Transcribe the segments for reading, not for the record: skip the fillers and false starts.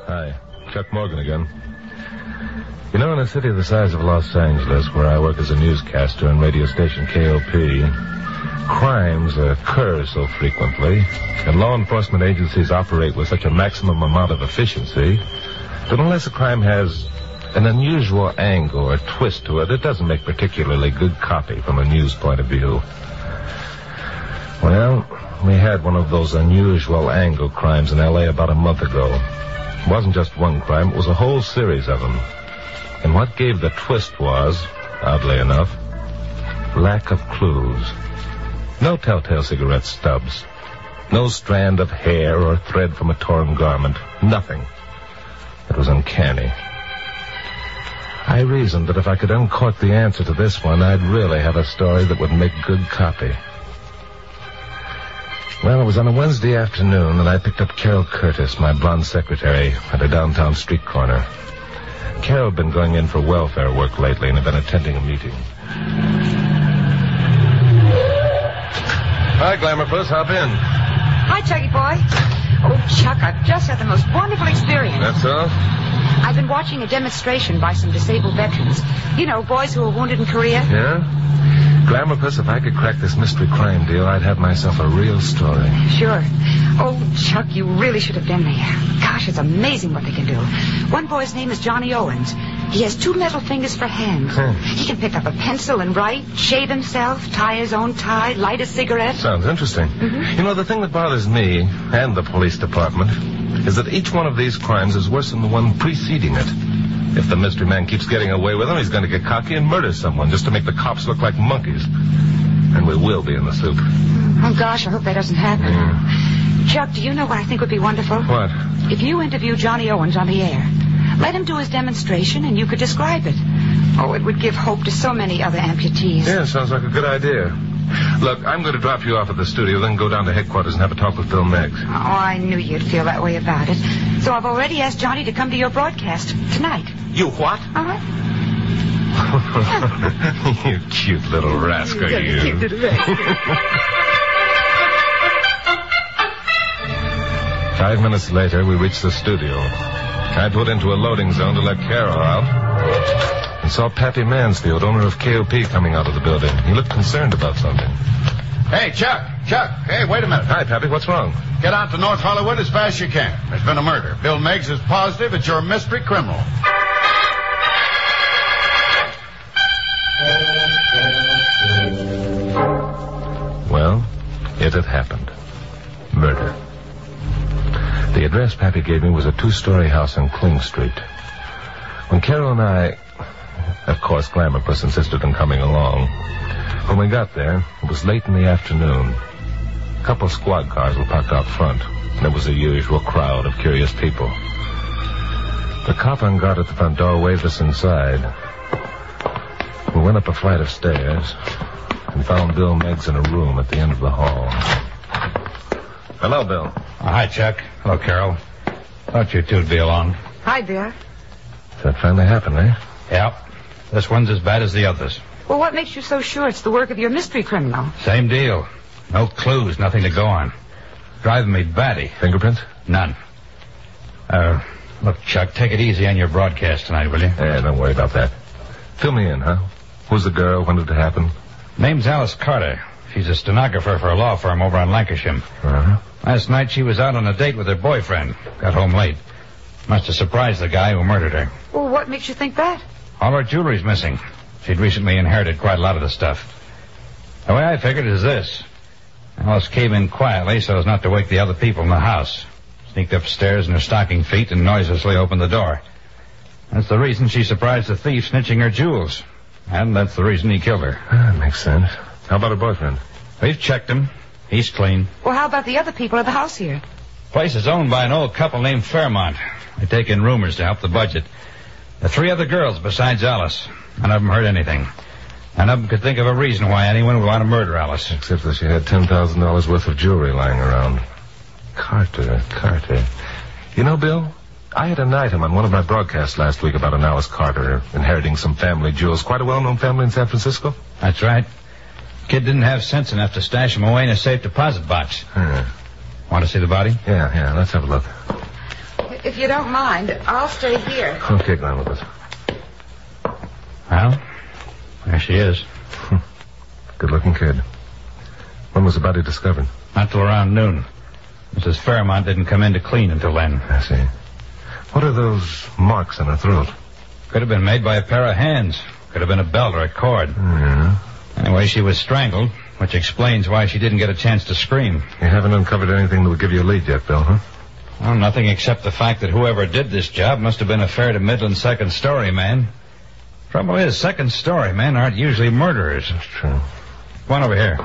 Hi. Chuck Morgan again. You know, in a city the size of Los Angeles, where I work as a newscaster on radio station KOP, crimes occur so frequently, and law enforcement agencies operate with such a maximum amount of efficiency, that unless a crime has an unusual angle or twist to it, it doesn't make particularly good copy from a news point of view. Well, we had one of those unusual angle crimes in L.A. about a month ago. It wasn't just one crime, it was a whole series of them. And what gave the twist was, oddly enough, lack of clues. No telltale cigarette stubs. No strand of hair or thread from a torn garment. Nothing. It was uncanny. I reasoned that if I could uncork the answer to this one, I'd really have a story that would make good copy. Well, it was on a Wednesday afternoon that I picked up Carol Curtis, my blonde secretary, at a downtown street corner. Carol had been going in for welfare work lately and had been attending a meeting. Hi, Glamourpuss. Hop in. Hi, Chucky boy. Oh, Chuck, I've just had the most wonderful experience. That's all? I've been watching a demonstration by some disabled veterans. You know, boys who were wounded in Korea. Yeah? Glamourpuss, if I could crack this mystery crime deal, I'd have myself a real story. Sure. Oh, Chuck, you really should have been there. Gosh, it's amazing what they can do. One boy's name is Johnny Owens. He has 2 metal fingers for hands. He can pick up a pencil and write, shave himself, tie his own tie, light a cigarette. Sounds interesting. Mm-hmm. You know, the thing that bothers me and the police department is that each one of these crimes is worse than the one preceding it. If the mystery man keeps getting away with them, he's going to get cocky and murder someone just to make the cops look like monkeys. And we will be in the soup. Oh, gosh, I hope that doesn't happen. Yeah. Chuck, do you know what I think would be wonderful? What? If you interview Johnny Owens on the air. Let him do his demonstration and you could describe it. Oh, it would give hope to so many other amputees. Yeah, sounds like a good idea. Look, I'm going to drop you off at the studio, then go down to headquarters and have a talk with Bill Meggs. Oh, I knew you'd feel that way about it. So I've already asked Johnny to come to your broadcast tonight. You what? Uh-huh. You cute little rascal, you. 5 minutes later, we reached the studio. I put into a loading zone to let Carol out and saw Pappy Mansfield, owner of KOP, coming out of the building. He looked concerned about something. Hey, Chuck. Hey, wait a minute. Hi, Pappy. What's wrong? Get out to North Hollywood as fast as you can. There's been a murder. Bill Meggs is positive it's your mystery criminal. Well, it had happened. Murder. The address Pappy gave me was a 2-story house on Kling Street. When Carol and I... Of course, Glamourpuss insisted on coming along. When we got there, it was late in the afternoon. A couple of squad cars were parked out front, and there was the usual crowd of curious people. The cop on guard at the front door waved us inside. We went up a flight of stairs and found Bill Meggs in a room at the end of the hall. Hello, Bill. Hi, Chuck. Hello, Carol. Thought you two'd be along. Hi, Bill. That finally happened, eh? Yep. This one's as bad as the others. Well, what makes you so sure it's the work of your mystery criminal? Same deal. No clues, nothing to go on. Driving me batty. Fingerprints? None. Look, Chuck, take it easy on your broadcast tonight, will you? Yeah, don't worry about that. Fill me in, huh? Who's the girl? When did it happen? Name's Alice Carter. She's a stenographer for a law firm over on Lancashire. Uh-huh. Last night she was out on a date with her boyfriend. Got home late. Must have surprised the guy who murdered her. Well, what makes you think that? All her jewelry's missing. She'd recently inherited quite a lot of the stuff. The way I figured it is this. Alice came in quietly so as not to wake the other people in the house. Sneaked upstairs in her stocking feet and noiselessly opened the door. That's the reason she surprised the thief snitching her jewels. And that's the reason he killed her. That makes sense. How about her boyfriend? We've checked him. He's clean. Well, how about the other people at the house here? Place is owned by an old couple named Fairmont. They take in roomers to help the budget. The 3 other girls besides Alice. None of them heard anything. None of them could think of a reason why anyone would want to murder Alice. Except that she had $10,000 worth of jewelry lying around. Carter. You know, Bill, I had an item on one of my broadcasts last week about an Alice Carter inheriting some family jewels. Quite a well-known family in San Francisco. That's right. Kid didn't have sense enough to stash them away in a safe deposit box. Yeah. Want to see the body? Yeah, let's have a look. If you don't mind, I'll stay here. Okay, go on with it. Well, there she is. Good-looking kid. When was the body discovered? Not till around noon. Mrs. Fairmont didn't come in to clean until then. I see. What are those marks on her throat? Could have been made by a pair of hands. Could have been a belt or a cord. Yeah. Anyway, she was strangled, which explains why she didn't get a chance to scream. You haven't uncovered anything that would give you a lead yet, Bill, huh? Well, nothing except the fact that whoever did this job must have been a fair to middling second-story man. Trouble is, second-story men aren't usually murderers. That's true. Come on over here.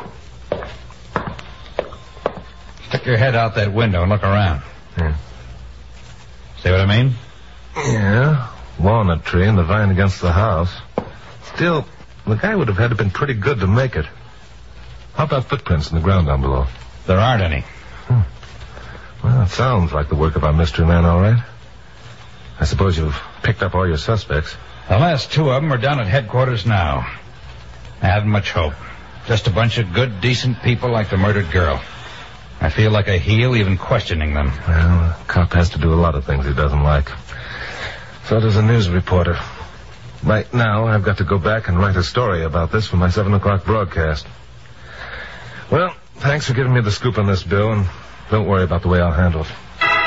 Stick your head out that window and look around. Yeah. See what I mean? Yeah. Walnut tree and the vine against the house. Still, the guy would have had to have been pretty good to make it. How about footprints in the ground down below? There aren't any. Well, it sounds like the work of our mystery man, all right. I suppose you've picked up all your suspects. The last two of them are down at headquarters now. I haven't much hope. Just a bunch of good, decent people like the murdered girl. I feel like a heel even questioning them. Well, a cop has to do a lot of things he doesn't like. So does a news reporter. Right now, I've got to go back and write a story about this for my 7 o'clock broadcast. Well, thanks for giving me the scoop on this, Bill, and don't worry about the way I'll handle it.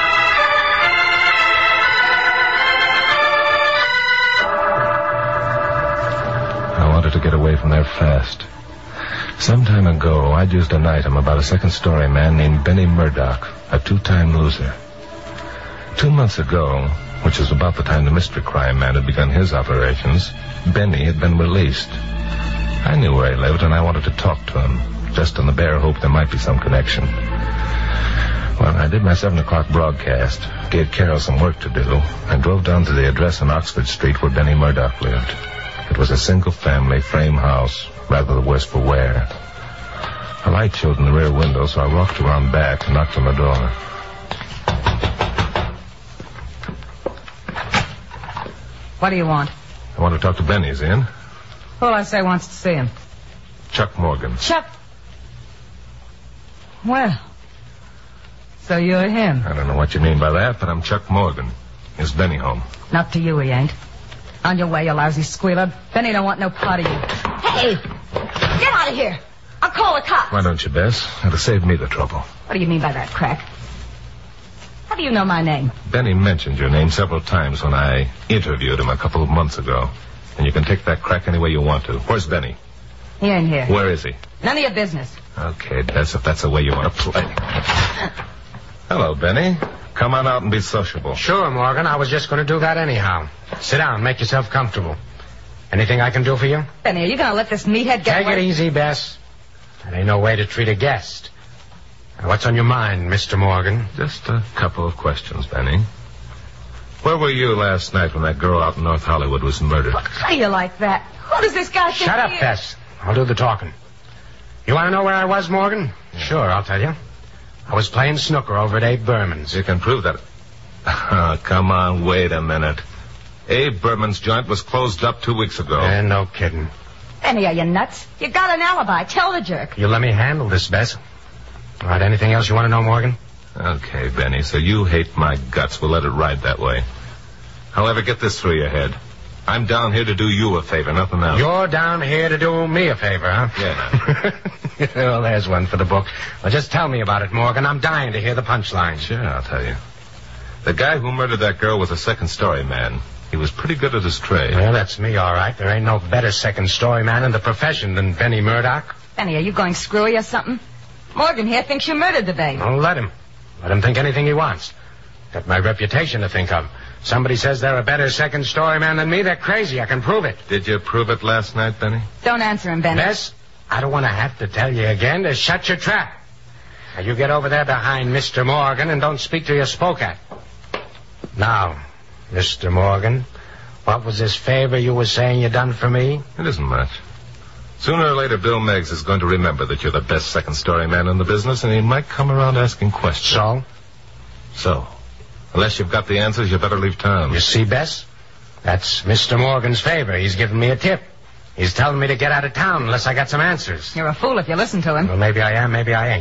I wanted to get away from there fast. Some time ago, I'd used an item about a second-story man named Benny Murdoch, a 2-time loser. 2 months ago, which was about the time the mystery crime man had begun his operations, Benny had been released. I knew where he lived, and I wanted to talk to him, just on the bare hope there might be some connection. Well, I did my 7 o'clock broadcast, gave Carol some work to do, and drove down to the address on Oxford Street where Benny Murdoch lived. It was a single-family frame house, rather the worse for wear. A light showed in the rear window, so I walked around back and knocked on the door. What do you want? I want to talk to Benny. Is he in? Who'll I say wants to see him? Chuck Morgan. Chuck. Well, so you're him. I don't know what you mean by that, but I'm Chuck Morgan. Is Benny home? Not to you, he ain't. On your way, you lousy squealer. Benny don't want no part of you. Hey! Get out of here! I'll call the cops. Why don't you, Bess? It'll save me the trouble. What do you mean by that, Crack? How do you know my name? Benny mentioned your name several times when I interviewed him a couple of months ago. And you can take that crack any way you want to. Where's Benny? He ain't here. Where is he? None of your business. Okay, Bess, if that's the way you want to play. Hello, Benny. Come on out and be sociable. Sure, Morgan. I was just going to do that anyhow. Sit down. Make yourself comfortable. Anything I can do for you? Benny, are you going to let this meathead get Take it easy, Bess. That ain't no way to treat a guest. Now, what's on your mind, Mr. Morgan? Just a couple of questions, Benny. Where were you last night when that girl out in North Hollywood was murdered? What are you like that? Who does this guy think Shut up, he is? Bess. I'll do the talking. You want to know where I was, Morgan? Sure, I'll tell you. I was playing snooker over at Abe Berman's. You can prove that. Come on, wait a minute. Abe Berman's joint was closed up 2 weeks ago. No kidding. Benny, are you nuts? You got an alibi. Tell the jerk. You let me handle this, Bess. All right, anything else you want to know, Morgan? Okay, Benny, so you hate my guts. We'll let it ride that way. However, get this through your head. I'm down here to do you a favor, nothing else. You're down here to do me a favor, huh? Yeah. Well, there's one for the book. Well, just tell me about it, Morgan. I'm dying to hear the punchline. Sure, I'll tell you. The guy who murdered that girl was a second-story man. He was pretty good at his trade. Well, that's me, all right. There ain't no better second-story man in the profession than Benny Murdoch. Benny, are you going screwy or something? Morgan here thinks you murdered the babe. Well, let him. Let him think anything he wants. Got my reputation to think of. Somebody says they're a better second-story man than me, they're crazy. I can prove it. Did you prove it last night, Benny? Don't answer him, Benny. Bess, I don't want to have to tell you again to shut your trap. Now, you get over there behind Mr. Morgan and don't speak till you're spoke at. Now, Mr. Morgan, what was this favor you were saying you done for me? It isn't much. Sooner or later, Bill Meggs is going to remember that you're the best second-story man in the business, and he might come around asking questions. So, unless you've got the answers, you better leave town. You see, Bess? That's Mr. Morgan's favor. He's giving me a tip. He's telling me to get out of town unless I got some answers. You're a fool if you listen to him. Well, maybe I am, maybe I ain't.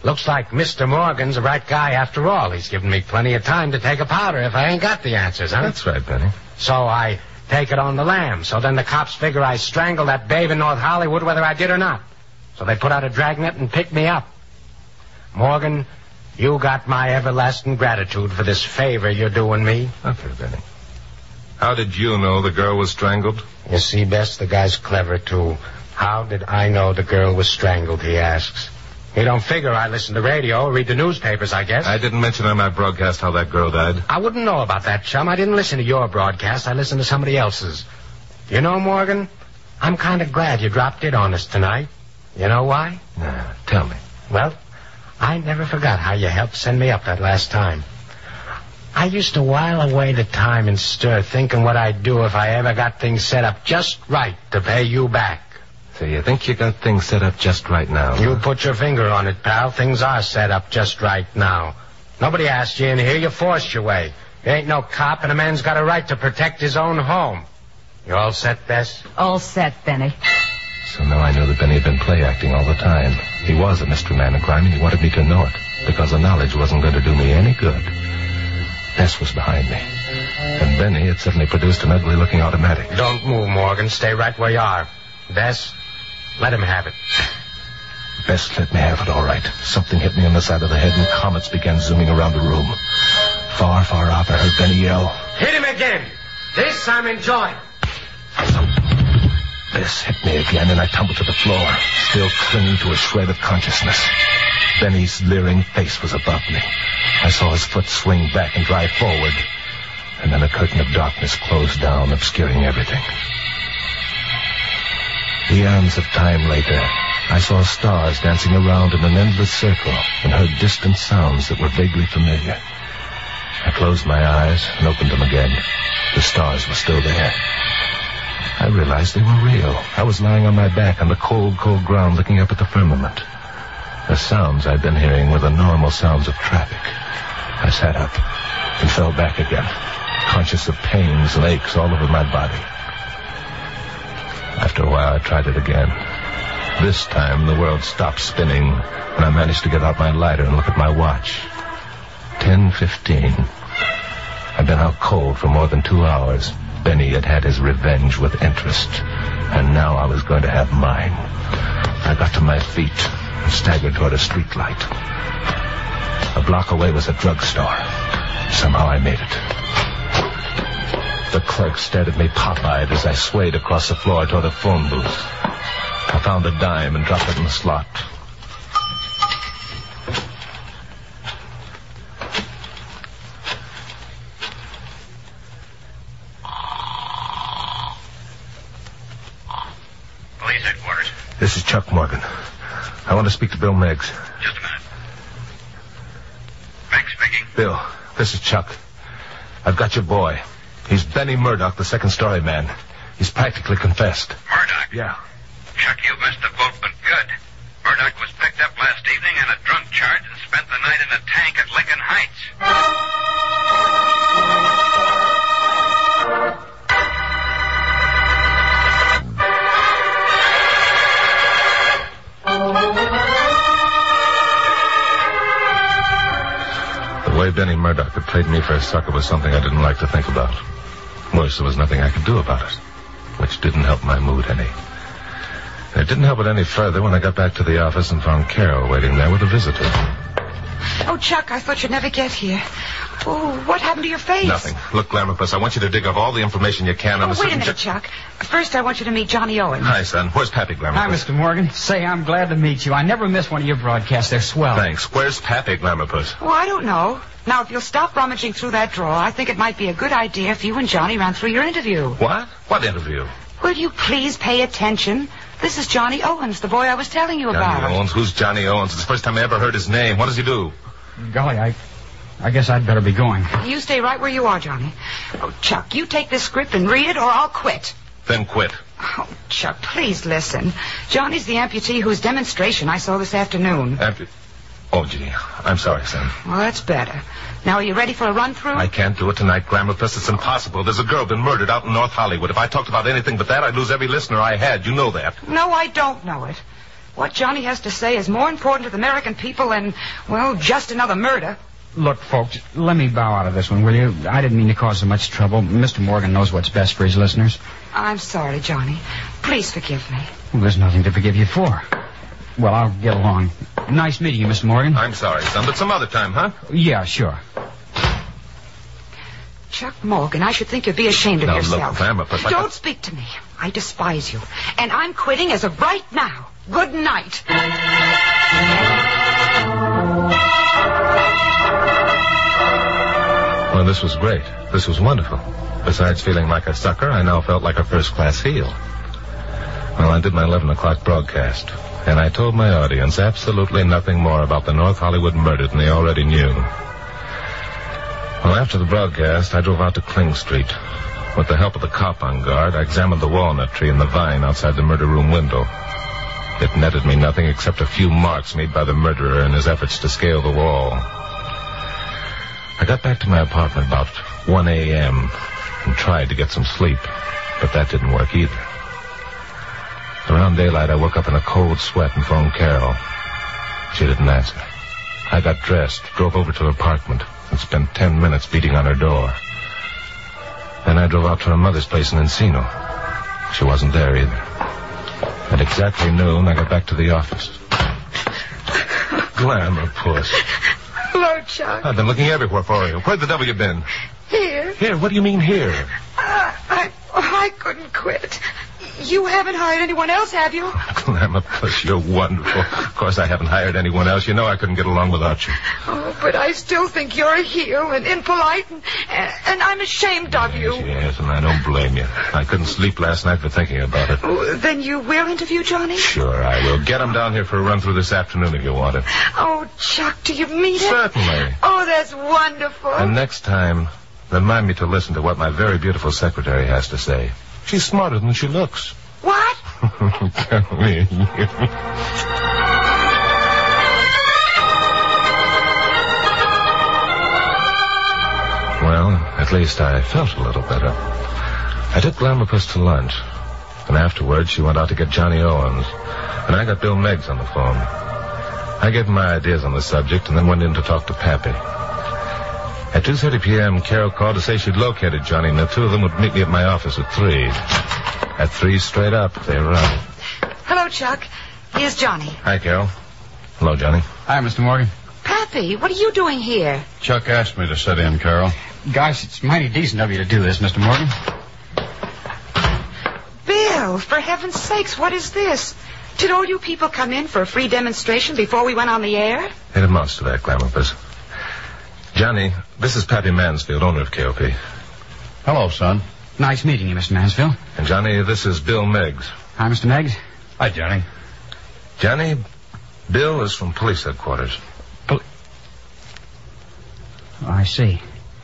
Looks like Mr. Morgan's the right guy after all. He's given me plenty of time to take a powder if I ain't got the answers, huh? That's right, Benny. So I take it on the lam. So then the cops figure I strangled that babe in North Hollywood whether I did or not. So they put out a dragnet and picked me up. Morgan, you got my everlasting gratitude for this favor you're doing me. Okay, Benny. How did you know the girl was strangled? You see, Bess, the guy's clever, too. How did I know the girl was strangled, he asks. He don't figure I listen to radio or read the newspapers, I guess. I didn't mention on my broadcast how that girl died. I wouldn't know about that, chum. I didn't listen to your broadcast. I listened to somebody else's. You know, Morgan, I'm kind of glad you dropped in on us tonight. You know why? Nah, tell me. Well, I never forgot how you helped send me up that last time. I used to while away the time and stir thinking what I'd do if I ever got things set up just right to pay you back. So you think you got things set up just right now? You put your finger on it, pal. Things are set up just right now. Nobody asked you in here. You forced your way. You ain't no cop, and a man's got a right to protect his own home. You all set, Bess? All set, Benny. So now I knew that Benny had been play acting all the time. He was a mystery man of crime, and he wanted me to know it, because the knowledge wasn't going to do me any good. Bess was behind me. And Benny had suddenly produced an ugly-looking automatic. Don't move, Morgan. Stay right where you are. Bess, let him have it. Bess let me have it, all right. Something hit me on the side of the head, and comets began zooming around the room. Far, far off, I heard Benny yell. Hit him again. This I'm enjoying. Bess hit me again, and I tumbled to the floor, still clinging to a shred of consciousness. Benny's leering face was above me. I saw his foot swing back and drive forward, and then a curtain of darkness closed down, obscuring everything. Eons of time later, I saw stars dancing around in an endless circle and heard distant sounds that were vaguely familiar. I closed my eyes and opened them again. The stars were still there. I realized they were real. I was lying on my back on the cold, cold ground looking up at the firmament. The sounds I'd been hearing were the normal sounds of traffic. I sat up and fell back again, conscious of pains and aches all over my body. After a while, I tried it again. This time, the world stopped spinning, and I managed to get out my lighter and look at my watch. 10:15. I'd been out cold for more than 2 hours. Benny had had his revenge with interest, and now I was going to have mine. I got to my feet and staggered toward a street light. A block away was a drugstore. Somehow I made it. The clerk stared at me pop-eyed as I swayed across the floor toward a phone booth. I found a dime and dropped it in the slot. Police headquarters. This is Chuck Morgan. I want to speak to Bill Meggs. Just a minute. Meggs speaking. Bill, this is Chuck. I've got your boy. He's Benny Murdoch, the second-story man. He's practically confessed. Murdoch? Yeah. Chuck, you missed the boat, but good. Murdoch was picked up last evening on a drunk charge and spent the night in a tank at Lincoln Heights. The way Benny Murdoch had played me for a sucker was something I didn't like to think about. Worse, there was nothing I could do about it, which didn't help my mood any. It didn't help it any further when I got back to the office and found Carol waiting there with a visitor. Oh, Chuck, I thought you'd never get here. Oh, what happened to your face? Nothing. Look, Glamourpuss, I want you to dig up all the information you can on the... Wait a minute, Chuck. First, I want you to meet Johnny Owens. Hi, son. Where's Pappy, Glamourpuss? Hi, Mr. Morgan. Say, I'm glad to meet you. I never miss one of your broadcasts. They're swell. Thanks. Where's Pappy, Glamourpuss? Oh, I don't know. Now, if you'll stop rummaging through that drawer, I think it might be a good idea if you and Johnny ran through your interview. What? What interview? Will you please pay attention? This is Johnny Owens, the boy I was telling you about. Johnny Owens? Who's Johnny Owens? It's the first time I ever heard his name. What does he do? Golly, I guess I'd better be going. You stay right where you are, Johnny. Oh, Chuck, you take this script and read it or I'll quit. Then quit. Oh, Chuck, please listen. Johnny's the amputee whose demonstration I saw this afternoon. Oh, gee. I'm sorry, son. Well, that's better. Now, are you ready for a run-through? I can't do it tonight, Glamourpuss. It's impossible. There's a girl been murdered out in North Hollywood. If I talked about anything but that, I'd lose every listener I had. You know that. No, I don't know it. What Johnny has to say is more important to the American people than, well, just another murder. Look, folks, let me bow out of this one, will you? I didn't mean to cause so much trouble. Mr. Morgan knows what's best for his listeners. I'm sorry, Johnny. Please forgive me. Well, there's nothing to forgive you for. Well, I'll get along. Nice meeting you, Mr. Morgan. I'm sorry, son, but some other time, huh? Yeah, sure. Chuck Morgan, I should think you'd be ashamed of Now, yourself. look, Grandma, but... Don't speak to me. I despise you. And I'm quitting as of right now. Good night. Well, this was great. This was wonderful. Besides feeling like a sucker, I now felt like a first-class heel. Well, I did my 11 o'clock broadcast, and I told my audience absolutely nothing more about the North Hollywood murder than they already knew. Well, after the broadcast, I drove out to Kling Street. With the help of the cop on guard, I examined the walnut tree and the vine outside the murder room window. It netted me nothing except a few marks made by the murderer in his efforts to scale the wall. I got back to my apartment about 1 a.m. and tried to get some sleep, but that didn't work either. Around daylight, I woke up in a cold sweat and phoned Carol. She didn't answer. I got dressed, drove over to her apartment, and spent 10 minutes beating on her door. Then I drove out to her mother's place in Encino. She wasn't there either. At exactly noon, I got back to the office. Glamour, puss. Hello, Chuck. I've been looking everywhere for you. Where the devil you been? Here. Here? What do you mean here? I couldn't quit. You haven't hired anyone else, have you? Glamour, puss, you're wonderful. Of course I haven't hired anyone else. You know I couldn't get along without you. Oh, but I still think you're a heel and impolite, and I'm ashamed of you. Yes, and I don't blame you. I couldn't sleep last night for thinking about it. Oh, then you will interview Johnny? Sure, I will. Get him down here for a run-through this afternoon if you want it. Oh, Chuck, do you mean it? Certainly. Oh, that's wonderful. And next time, remind me to listen to what my very beautiful secretary has to say. She's smarter than she looks. What? Well, at least I felt a little better. I took Glamourpuss to lunch, and afterwards she went out to get Johnny Owens, and I got Bill Meggs on the phone. I gave him my ideas on the subject and then went in to talk to Pappy. At 2:30 p.m., Carol called to say she'd located Johnny, and the two of them would meet me at my office at 3. At 3 straight up, they arrived. Hello, Chuck. Here's Johnny. Hi, Carol. Hello, Johnny. Hi, Mr. Morgan. Pappy, what are you doing here? Chuck asked me to sit in, Carol. Gosh, it's mighty decent of you to do this, Mr. Morgan. Bill, for heaven's sakes, what is this? Did all you people come in for a free demonstration before we went on the air? It amounts to that, Glamourpuss. Johnny, this is Pappy Mansfield, owner of KOP. Hello, son. Nice meeting you, Mr. Mansfield. And Johnny, this is Bill Meggs. Hi, Mr. Meggs. Hi, Johnny. Johnny, Bill is from police headquarters. I see.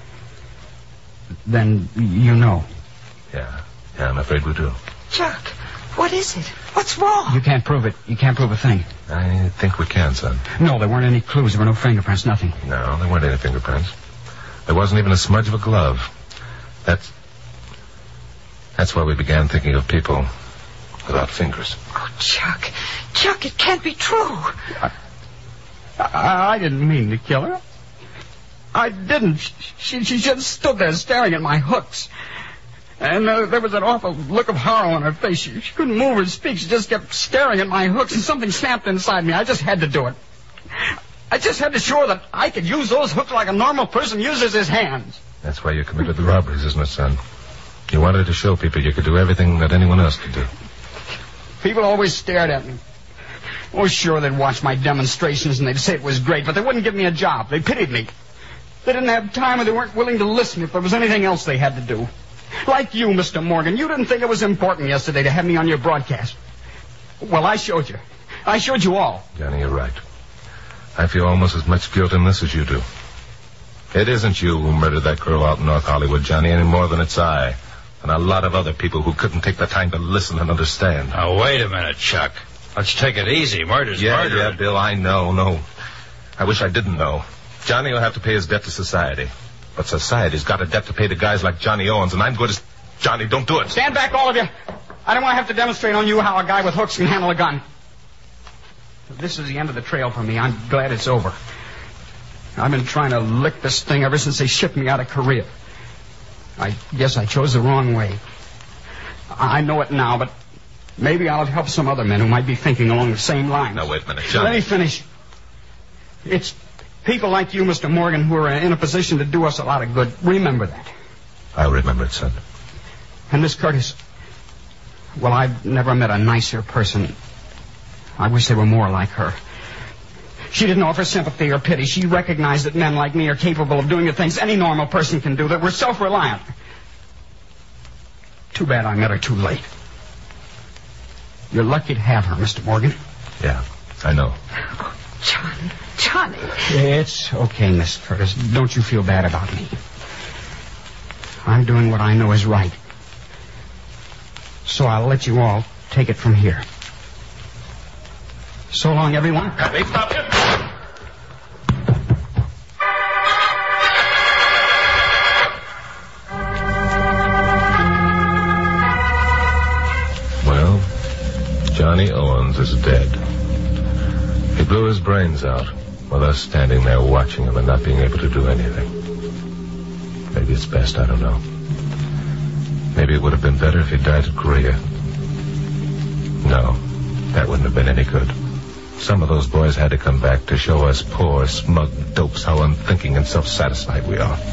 Then you know. Yeah, I'm afraid we do. Chuck, what is it? What's wrong? You can't prove it. You can't prove a thing. I think we can, son. No, there weren't any clues. There were no fingerprints, nothing. No, there weren't any fingerprints. There wasn't even a smudge of a glove. That's why we began thinking of people without fingers. Oh, Chuck. Chuck, it can't be true. I didn't mean to kill her. I didn't. She just stood there staring at my hooks. And there was an awful look of horror on her face. She couldn't move or speak. She just kept staring at my hooks, and something snapped inside me. I just had to do it. I just had to show her that I could use those hooks like a normal person uses his hands. That's why you committed the robberies, isn't it, son? You wanted to show people you could do everything that anyone else could do. People always stared at me. Oh, sure, they'd watch my demonstrations and they'd say it was great, but they wouldn't give me a job. They pitied me. They didn't have time, or they weren't willing to listen if there was anything else they had to do. Like you, Mr. Morgan. You didn't think it was important yesterday to have me on your broadcast. Well, I showed you. I showed you all. Johnny, you're right. I feel almost as much guilt in this as you do. It isn't you who murdered that girl out in North Hollywood, Johnny, any more than it's I. And a lot of other people who couldn't take the time to listen and understand. Now, wait a minute, Chuck. Let's take it easy. Murder's murder. Yeah, Bill, I know. No. I wish I didn't know. Johnny will have to pay his debt to society. But society's got a debt to pay to guys like Johnny Owens, and I'm good as... Johnny, don't do it. Stand back, all of you. I don't want to have to demonstrate on you how a guy with hooks can handle a gun. This is the end of the trail for me. I'm glad it's over. I've been trying to lick this thing ever since they shipped me out of Korea. I guess I chose the wrong way. I know it now, but maybe I'll help some other men who might be thinking along the same lines. Now, wait a minute, Johnny. Let me finish. It's people like you, Mr. Morgan, who are in a position to do us a lot of good. Remember that. I'll remember it, son. And Miss Curtis, well, I've never met a nicer person. I wish they were more like her. She didn't offer sympathy or pity. She recognized that men like me are capable of doing the things any normal person can do, that we're self-reliant. Too bad I met her too late. You're lucky to have her, Mr. Morgan. Yeah, I know. Oh, Johnny. It's okay, Miss Curtis. Don't you feel bad about me. I'm doing what I know is right. So I'll let you all take it from here. So long, everyone. Happy, stop it. Well, Johnny Owens is dead. He blew his brains out with us standing there watching him and not being able to do anything. Maybe it's best, I don't know. Maybe it would have been better if he died in Korea. No, that wouldn't have been any good. Some of those boys had to come back to show us poor, smug dopes how unthinking and self-satisfied we are.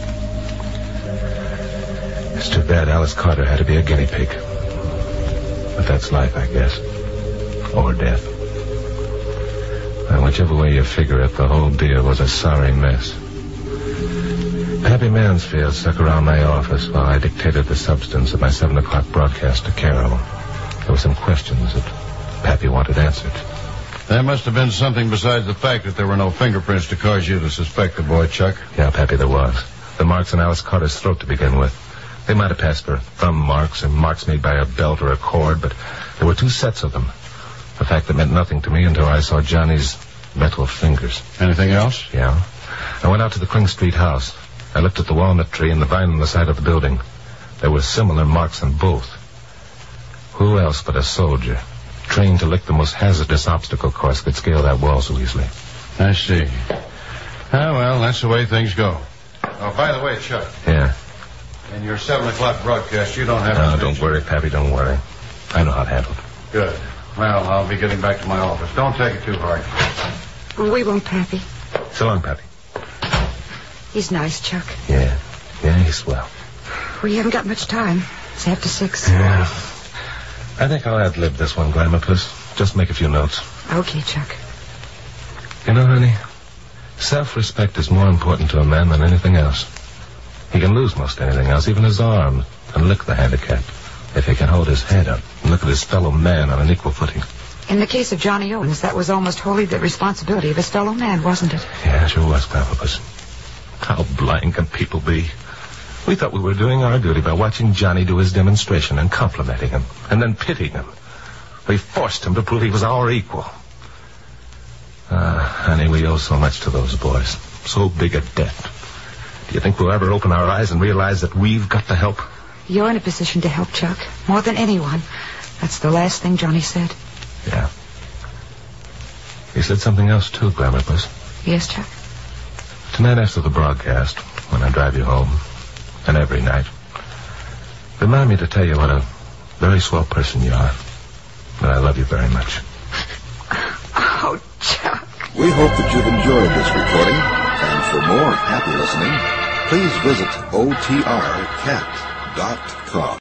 It's too bad Alice Carter had to be a guinea pig. But that's life, I guess. Or death. And whichever way you figure it, the whole deal was a sorry mess. Pappy Mansfield stuck around my office while I dictated the substance of my 7 o'clock broadcast to Carol. There were some questions that Pappy wanted answered. There must have been something besides the fact that there were no fingerprints to cause you to suspect the boy, Chuck. Yeah, Pappy, there was. The marks on Alice Carter's throat to begin with. They might have passed for thumb marks and marks made by a belt or a cord, but there were 2 sets of them. A fact that meant nothing to me until I saw Johnny's metal fingers. Anything else? Yeah. I went out to the Kling Street house. I looked at the walnut tree and the vine on the side of the building. There were similar marks on both. Who else but a soldier, trained to lick the most hazardous obstacle course, could scale that wall so easily? I see. Ah, well, that's the way things go. Oh, by the way, Chuck. Yeah? In your 7 o'clock broadcast, you don't have... No, don't worry, Pappy, don't worry. I know how to handle it. Good. Well, I'll be getting back to my office. Don't take it too hard. We won't, Pappy. So long, Pappy. He's nice, Chuck. Yeah, he's swell. We haven't got much time. It's after 6. Yeah. I think I'll ad-lib this one, Glamourpuss. Just make a few notes. Okay, Chuck. You know, honey, self-respect is more important to a man than anything else. He can lose most anything else, even his arm, and lick the handicap, if he can hold his head up and look at his fellow man on an equal footing. In the case of Johnny Owens, that was almost wholly the responsibility of his fellow man, wasn't it? Yeah, sure was, Glamourpuss. How blind can people be? We thought we were doing our duty by watching Johnny do his demonstration and complimenting him, and then pitying him. We forced him to prove he was our equal. Honey, we owe so much to those boys. So big a debt. Do you think we'll ever open our eyes and realize that we've got to help? You're in a position to help, Chuck, more than anyone. That's the last thing Johnny said. Yeah. He said something else, too, Glamourpuss. Yes, Chuck? Tonight after the broadcast, when I drive you home, and every night, remind me to tell you what a very swell person you are. That I love you very much. Oh, Chuck. We hope that you've enjoyed this recording, and for more happy listening, please visit otrcat.com.